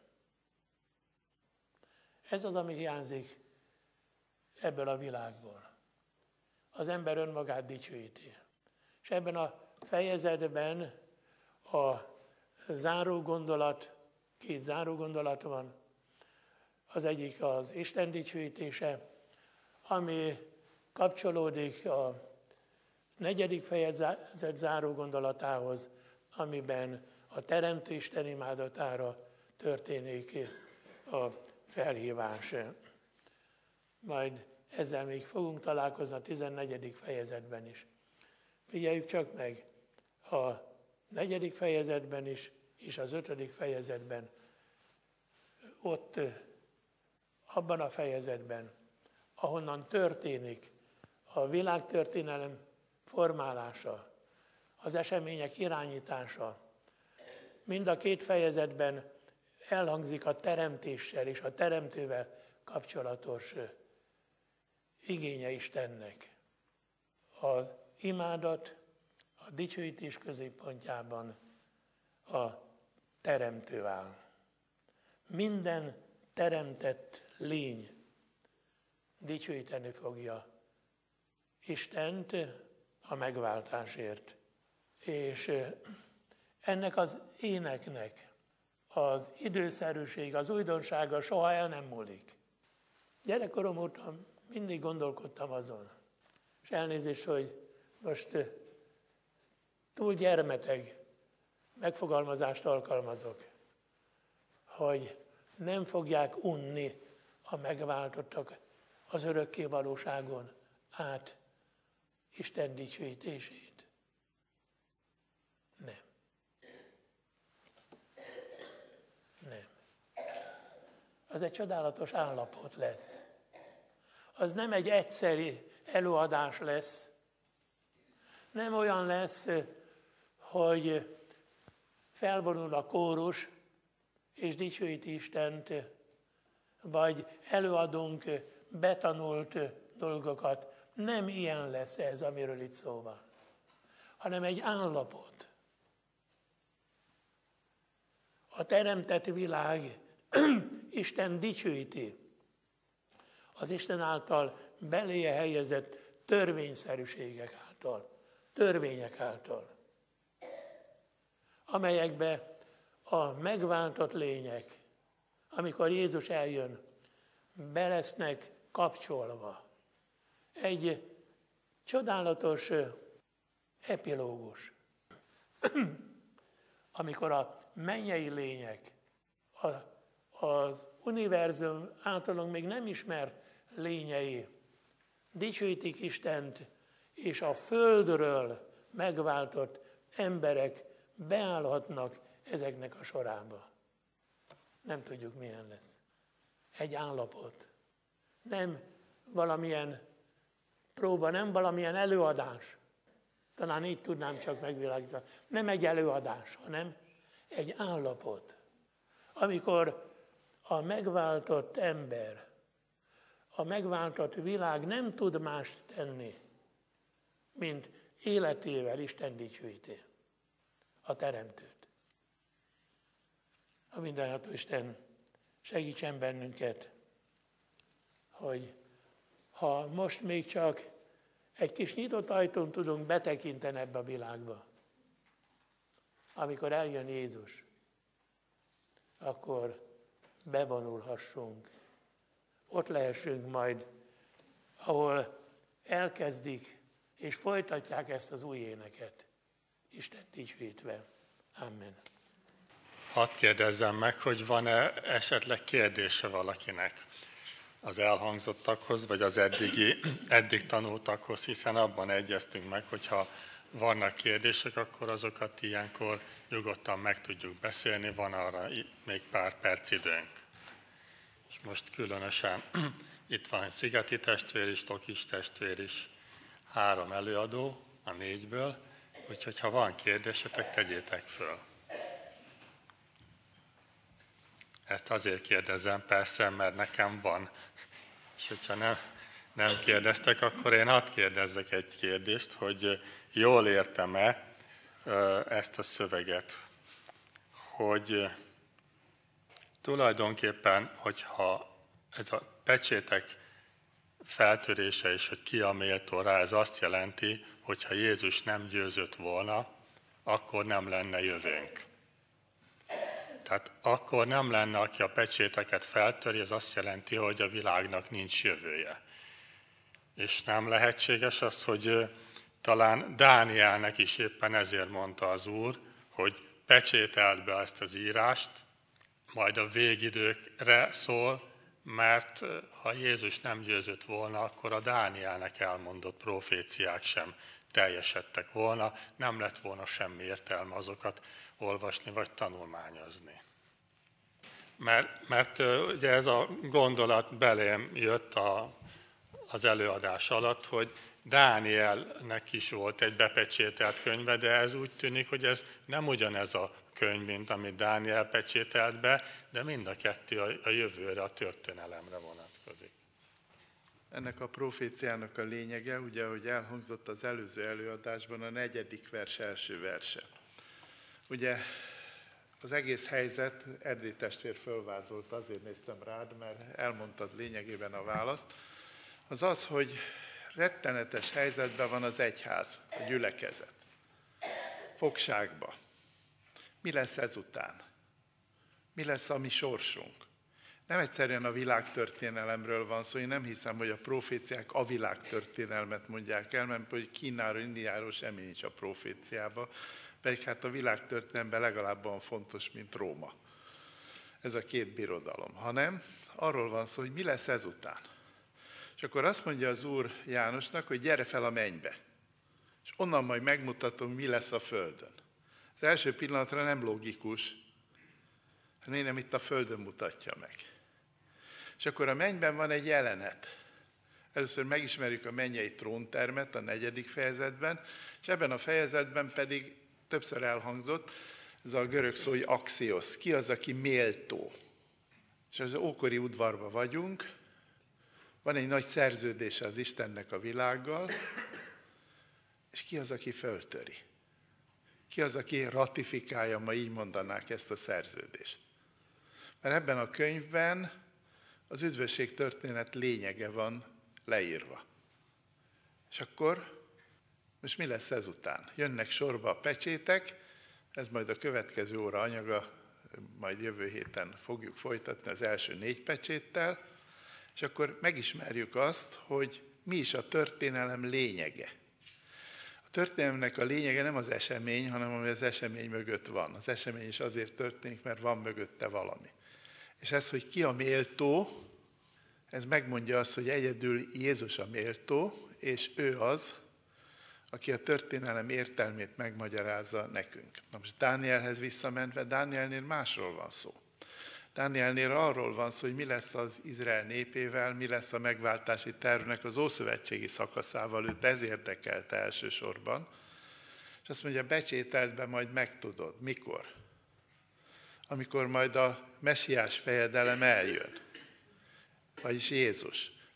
Ez az, ami hiányzik ebből a világból. Az ember önmagát dicsőíti. És ebben a fejezetben a záró gondolat, két záró gondolat van. Az egyik az Isten dicsőítése, ami kapcsolódik a 4. fejezet záró gondolatához, amiben a Teremtő Isten imádatára történik a felhívás. Majd ezzel még fogunk találkozni a 14. fejezetben is. Figyeljük csak meg, a 4. fejezetben is, és az 5. fejezetben, ott abban a fejezetben, ahonnan történik a világtörténelem formálása, az események irányítása, mind a két fejezetben elhangzik a teremtéssel és a teremtővel kapcsolatos igénye Istennek. Az imádat, a dicsőítés középpontjában a teremtő áll. Minden teremtett lény dicsőíteni fogja Istent a megváltásért. És ennek az éneknek az időszerűség, az újdonsága soha el nem múlik. Gyerekkorom óta mindig gondolkodtam azon, és elnézést, hogy most túl gyermeteg megfogalmazást alkalmazok, hogy nem fogják unni a megváltottak az örökké valóságon át Isten dicsőítését. Nem. Nem. Az egy csodálatos állapot lesz. Az nem egy egyszeri előadás lesz. Nem olyan lesz, hogy felvonul a kórus, és dicsőíti Istent, vagy előadunk betanult dolgokat. Nem ilyen lesz ez, amiről itt szó van, hanem egy állapot. A teremtett világ Isten dicsőíti az Isten által beléje helyezett törvényszerűségek által, törvények által, amelyekbe a megváltott lények, amikor Jézus eljön, be lesznek kapcsolva. Egy csodálatos epilógus, amikor a mennyei lények, az univerzum általunk még nem ismert lényei dicsőítik Istent, és a földről megváltott emberek beállhatnak ezeknek a sorába. Nem tudjuk, milyen lesz. Egy állapot. Nem valamilyen próba, nem valamilyen előadás. Talán így tudnám csak megvilágítani. Nem egy előadás, hanem egy állapot. Amikor a megváltott ember a megváltott világ nem tud mást tenni, mint életével Isten dicsőíti a Teremtőt. A mindenható Isten segítsen bennünket, hogy ha most még csak egy kis nyitott ajtón tudunk betekinteni ebbe a világba, amikor eljön Jézus, akkor bevonulhassunk. Ott lehessünk majd, ahol elkezdik és folytatják ezt az új éneket, Isten dicsőítve. Amen. Hadd kérdezzem meg, hogy van-e esetleg kérdése valakinek az elhangzottakhoz, vagy az eddig tanultakhoz, hiszen abban egyeztünk meg, hogyha vannak kérdések, akkor azokat ilyenkor nyugodtan meg tudjuk beszélni, van arra még pár perc időnk. És most különösen itt van Szigeti testvér is, Tokis testvér is, 3 előadó a 4-ből, úgyhogy ha van kérdésetek, tegyétek föl. Ezt azért kérdezem persze, mert nekem van, és hogyha nem kérdeztek, akkor én hadd kérdezzek egy kérdést, hogy jól értem-e ezt a szöveget, hogy tulajdonképpen, hogyha ez a pecsétek feltörése és hogy ki a méltó rá, ez azt jelenti, hogy ha Jézus nem győzött volna, akkor nem lenne jövőnk. Tehát akkor nem lenne, aki a pecséteket feltöri, ez azt jelenti, hogy a világnak nincs jövője. És nem lehetséges az, hogy talán Dánielnek is éppen ezért mondta az Úr, hogy pecsételd be ezt az írást, majd a végidőkre szól, mert ha Jézus nem győzött volna, akkor a Dánielnek elmondott proféciák sem teljesedtek volna, nem lett volna semmi értelme azokat olvasni vagy tanulmányozni. Mert ugye ez a gondolat belém jött az előadás alatt, hogy Dánielnek is volt egy bepecsételt könyve, de ez úgy tűnik, hogy ez nem ugyanez a könyv, mint amit Dániel pecsételt be, de mind a kettő a jövőre, a történelemre vonatkozik. Ennek a proféciának a lényege, ugye, ahogy elhangzott az előző előadásban, a 4. vers első verse. Ugye az egész helyzet, Erdély testvér fölvázolta, azért néztem rád, mert elmondtad lényegében a választ, az az, hogy rettenetes helyzetben van az egyház, a gyülekezet. Fogságba. Mi lesz ezután? Mi lesz a mi sorsunk? Nem egyszerűen a világtörténelemről van szó, én nem hiszem, hogy a proféciák a világtörténelmet mondják el, mert hogy Kínáról, Indiáról semmi nincs a proféciában, pedig hát a világtörténelemben legalább olyan fontos, mint Róma. Ez a 2 birodalom. Hanem arról van szó, hogy mi lesz ezután. És akkor azt mondja az Úr Jánosnak, hogy gyere fel a mennybe. És onnan majd megmutatom, mi lesz a földön. Az első pillanatra nem logikus, hanem nem itt a földön mutatja meg. És akkor a mennyben van egy jelenet. Először megismerjük a mennyei tróntermet a 4. fejezetben, és ebben a fejezetben pedig többször elhangzott, ez a görög szó, hogy axios, ki az, aki méltó. És az ókori udvarban vagyunk, van egy nagy szerződése az Istennek a világgal, és ki az, aki föltöri? Ki az, aki ratifikálja, ma így mondanák ezt a szerződést? Mert ebben a könyvben az üdvösség történet lényege van leírva. És akkor most mi lesz ezután? Jönnek sorba a pecsétek, ez majd a következő óra anyaga, majd jövő héten fogjuk folytatni az első 4 pecséttel, és akkor megismerjük azt, hogy mi is a történelem lényege. A történelemnek a lényege nem az esemény, hanem ami az esemény mögött van. Az esemény is azért történik, mert van mögötte valami. És ez, hogy ki a méltó, ez megmondja azt, hogy egyedül Jézus a méltó, és ő az, aki a történelem értelmét megmagyarázza nekünk. Na most Dánielhez visszamentve, Dánielnél másról van szó. Dánielnél arról van szó, hogy mi lesz az Izrael népével, mi lesz a megváltási tervnek az ószövetségi szakaszával, őt ez érdekelte elsősorban. És azt mondja, becsételd be, majd megtudod. Mikor? Amikor majd a messiás fejedelem eljön. Vagyis Jézus.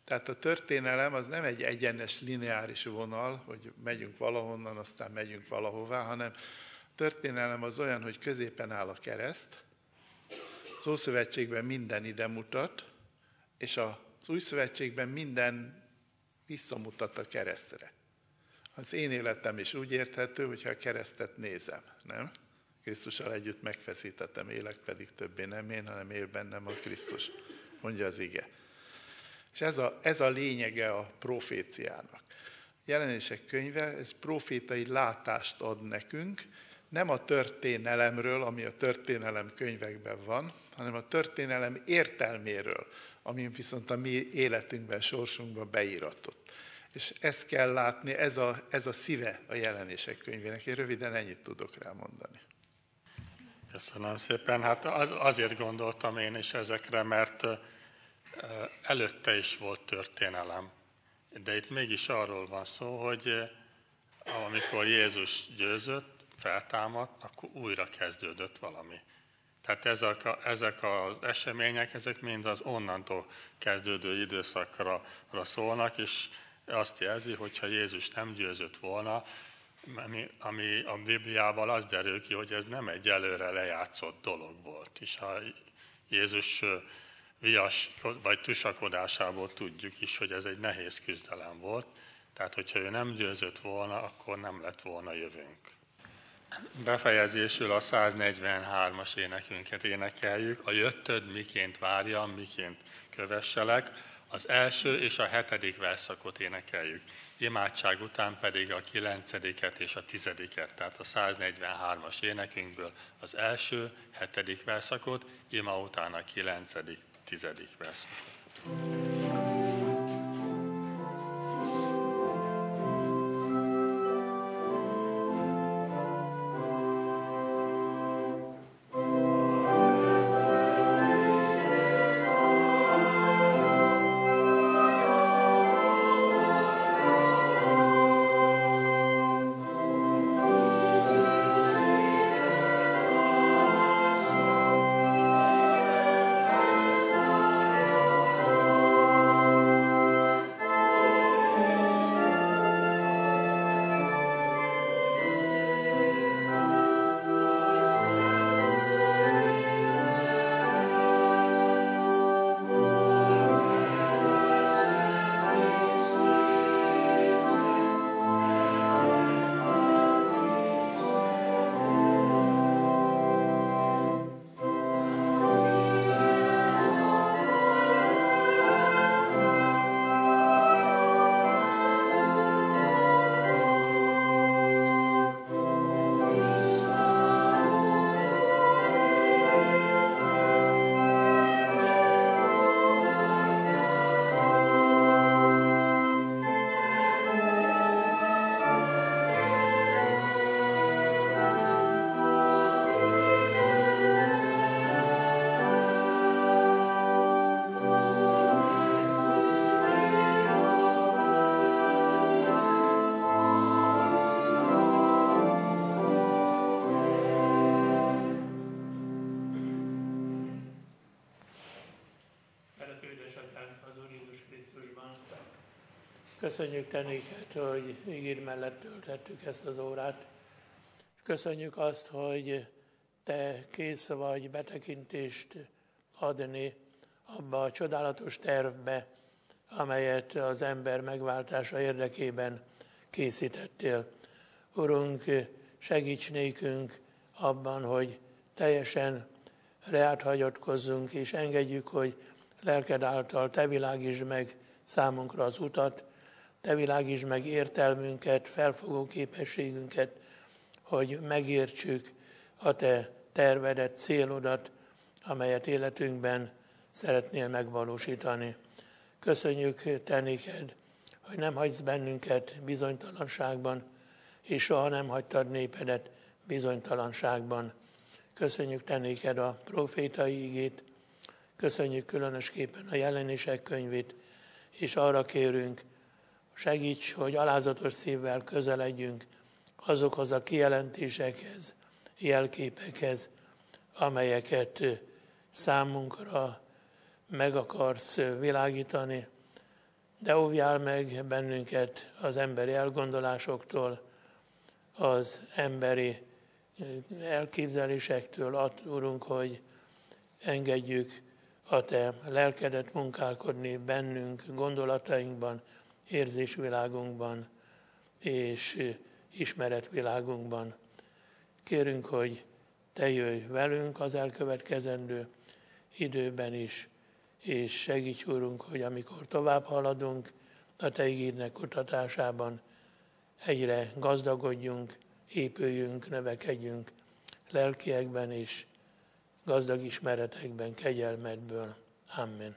Tehát a történelem az nem egy egyenes, lineáris vonal, hogy megyünk valahonnan, aztán megyünk valahová, hanem a történelem az olyan, hogy középen áll a kereszt, az Ószövetségben minden ide mutat, és az Új Szövetségben minden visszamutat a keresztre. Az én életem is úgy érthető, hogyha a keresztet nézem, nem? Krisztussal együtt megfeszítettem, élek pedig többé nem én, hanem él bennem a Krisztus, mondja az ige. És ez a lényege a proféciának. Jelenések könyve, ez profétai látást ad nekünk, nem a történelemről, ami a történelem könyvekben van, hanem a történelem értelméről, ami viszont a mi életünkben, sorsunkban beíratott. És ezt kell látni, ez a szíve a Jelenések könyvének. Én röviden ennyit tudok rá mondani. Köszönöm szépen. Hát azért gondoltam én is ezekre, mert előtte is volt történelem. De itt mégis arról van szó, hogy amikor Jézus győzött, feltámadt, akkor újra kezdődött valami. Tehát ezek az események, ezek mind az onnantól kezdődő időszakra szólnak, és azt jelzi, hogyha Jézus nem győzött volna, ami a Bibliában az derül ki, hogy ez nem egy előre lejátszott dolog volt. És a Jézus vias vagy tusakodásából tudjuk is, hogy ez egy nehéz küzdelem volt. Tehát, hogyha ő nem győzött volna, akkor nem lett volna jövőnk. Befejezésül a 143-as énekünket énekeljük. A jöttöd miként várjam, miként kövesselek. Az első és a 7. versszakot énekeljük. Imádság után pedig a 9. és a 10. tehát a 143-as énekünkből az első, 7. versszakot, ima után a 9., 10. versszakot. Köszönjük te néked, hogy ígéd mellett töltettük ezt az órát. Köszönjük azt, hogy te kész vagy betekintést adni abba a csodálatos tervbe, amelyet az ember megváltása érdekében készítettél. Urunk, segíts nékünk abban, hogy teljesen reád hagyatkozzunk, és engedjük, hogy lelked által te világítsd meg számunkra az utat, te világítsd meg értelmünket, felfogó képességünket, hogy megértsük a te tervedet, célodat, amelyet életünkben szeretnél megvalósítani. Köszönjük te néked, hogy nem hagysz bennünket bizonytalanságban, és soha nem hagytad népedet bizonytalanságban. Köszönjük te néked a profétai igét, köszönjük különösképpen a Jelenések könyvét, és arra kérünk, segíts, hogy alázatos szívvel közeledjünk azokhoz a kijelentésekhez, jelképekhez, amelyeket számunkra meg akarsz világítani. de óvjál meg bennünket az emberi elgondolásoktól, az emberi elképzelésektől, Urunk, hogy engedjük a Te lelkedet munkálkodni bennünk, gondolatainkban, érzésvilágunkban és ismeretvilágunkban. Kérünk, hogy Te jöjj velünk az elkövetkezendő időben is, és segíts, Urunk, hogy amikor tovább haladunk a Te igédnek kutatásában, egyre gazdagodjunk, épüljünk, növekedjünk lelkiekben és gazdag ismeretekben, kegyelmedből. Amen.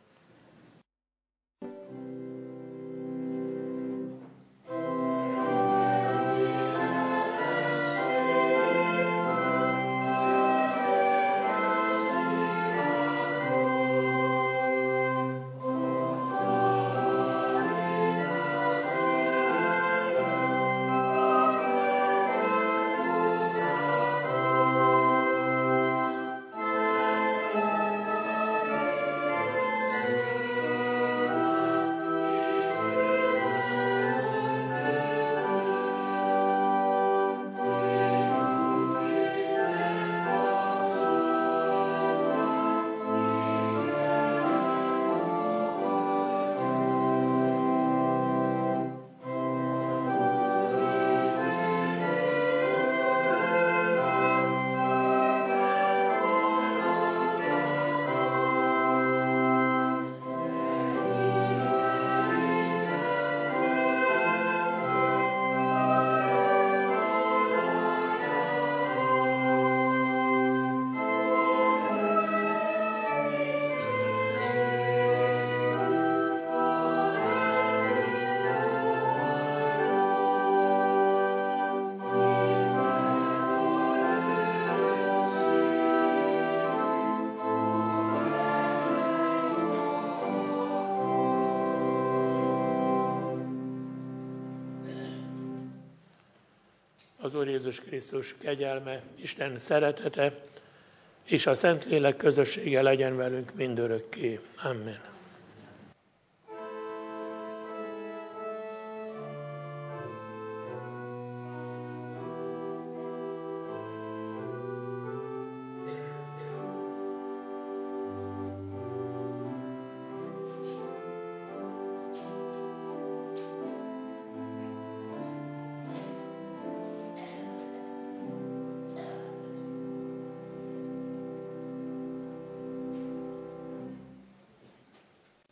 Az Úr Jézus Krisztus kegyelme, Isten szeretete és a Szentlélek közössége legyen velünk mindörökké. Amen.